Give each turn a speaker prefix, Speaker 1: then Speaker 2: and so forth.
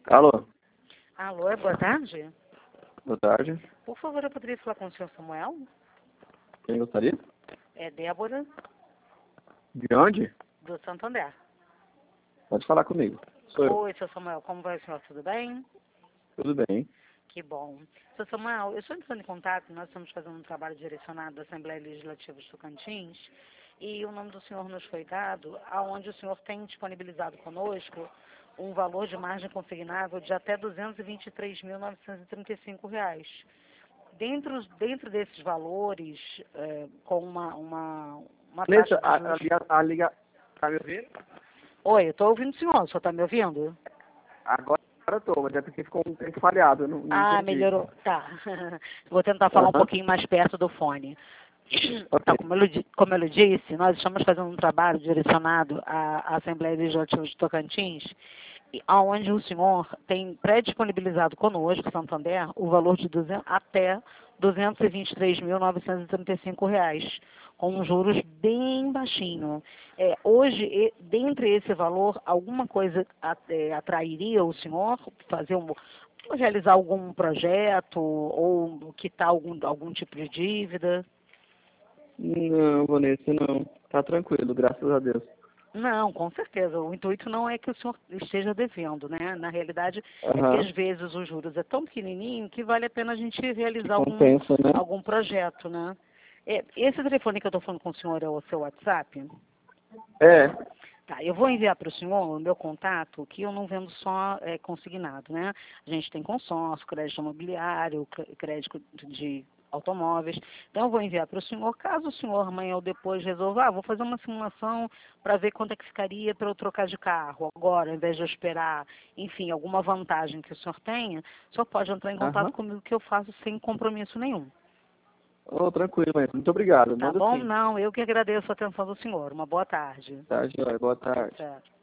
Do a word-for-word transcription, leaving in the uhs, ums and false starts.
Speaker 1: Alô,
Speaker 2: Alô, é boa tarde?
Speaker 1: boa tarde.
Speaker 2: Por favor, eu poderia falar com o senhor Samuel?
Speaker 1: Quem gostaria?
Speaker 2: É Débora,
Speaker 1: De onde?
Speaker 2: do Santander.
Speaker 1: Pode falar comigo. Sou eu.
Speaker 2: Oi, seu Samuel, como vai o senhor? Tudo bem?
Speaker 1: Tudo bem.
Speaker 2: Que bom. Seu Samuel, eu estou entrando em contato, nós estamos fazendo um trabalho direcionado da Assembleia Legislativa de Tocantins e o nome do senhor nos foi dado, aonde o senhor tem disponibilizado conosco um valor de margem consignável de até duzentos e vinte e três mil, novecentos e trinta e cinco reais. Dentro, dentro desses valores, é, com uma, uma, uma
Speaker 1: Nessa,
Speaker 2: taxa de
Speaker 1: a, a,
Speaker 2: juros...
Speaker 1: liga, a liga... Tá me ouvindo?
Speaker 2: Oi, eu estou ouvindo o senhor, o senhor está me ouvindo?
Speaker 1: Agora eu tô, mas é porque ficou um tempo falhado, eu não, não
Speaker 2: Ah,
Speaker 1: entendi.
Speaker 2: melhorou. Tá. Vou tentar falar um
Speaker 1: Aham.
Speaker 2: pouquinho mais perto do fone.
Speaker 1: Ok.
Speaker 2: Tá, como, eu, lhe di- como eu lhe disse, nós estamos fazendo um trabalho direcionado à, à Assembleia Legislativa de Tocantins, e onde o senhor tem pré-disponibilizado conosco, Santander, o valor de duzentos, até duzentos e vinte e três mil, novecentos e trinta e cinco reais, com um juros bem baixinho. É, hoje, e- dentre esse valor, alguma coisa a- é, atrairia o senhor fazer um, realizar algum projeto ou quitar algum, algum tipo de dívida?
Speaker 1: Não, Vanessa, não. Tá tranquilo, graças a Deus.
Speaker 2: Não, com certeza. O intuito não é que o senhor esteja devendo, né? Na realidade, é que
Speaker 1: Aham.
Speaker 2: às vezes os juros é tão pequenininho que vale a pena a gente
Speaker 1: Que
Speaker 2: realizar algum,
Speaker 1: compensa, né?
Speaker 2: algum projeto, né? É, esse telefone que eu estou falando com o senhor é o seu WhatsApp?
Speaker 1: É.
Speaker 2: Tá, eu vou enviar para o senhor o meu contato, que eu não vendo só é, consignado, né? A gente tem consórcio, crédito imobiliário, cr- crédito de automóveis. Então, eu vou enviar para o senhor, caso o senhor amanhã ou depois resolva, ah, vou fazer uma simulação para ver quanto é que ficaria para eu trocar de carro agora, ao invés de eu esperar, enfim, alguma vantagem que o senhor tenha, o senhor pode entrar em contato
Speaker 1: Aham.
Speaker 2: comigo que eu faço sem compromisso nenhum.
Speaker 1: Oh, tranquilo, Vanessa. Muito obrigado.
Speaker 2: Tá
Speaker 1: Manda
Speaker 2: bom?
Speaker 1: sim.
Speaker 2: Não, eu que agradeço a atenção do senhor. Uma boa tarde.
Speaker 1: Tá, joia. Boa tarde.
Speaker 2: Certo.